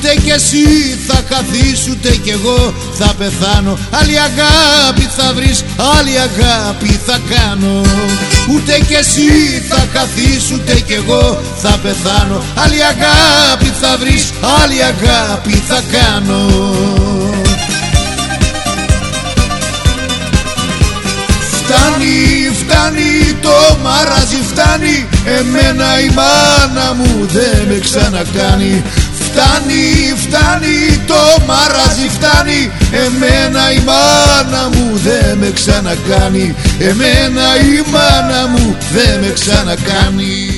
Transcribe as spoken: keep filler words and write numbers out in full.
Ούτε κι εσύ θα χαθείς ούτε κι εγώ θα πεθάνω. Άλλη αγάπη θα βρεις, άλλη αγάπη θα κάνω. Ούτε κι εσύ θα χαθείς ούτε κι εγώ θα πεθάνω. Άλλη αγάπη θα βρεις, άλλη αγάπη θα κάνω. Φτάνει, φτάνει το μαράζι, φτάνει. Εμένα η μάνα μου δεν με ξανακάνει. Φτάνει, φτάνει το μαράζι, φτάνει. Εμένα η μάνα μου δεν με ξανακάνει. Εμένα η μάνα μου δεν με ξανακάνει.